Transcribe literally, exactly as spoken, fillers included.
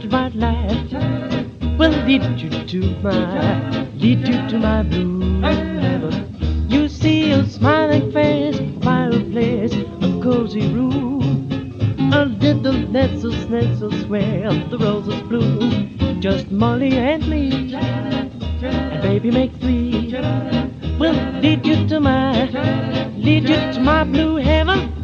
to bright light will lead you to my, lead you to my blue heaven. You see a smiling face, a fireplace, a cozy room, a little nestle, nestle swell, the roses bloom. Just Molly and me, and baby make three. Will lead you to my, lead you to my blue heaven.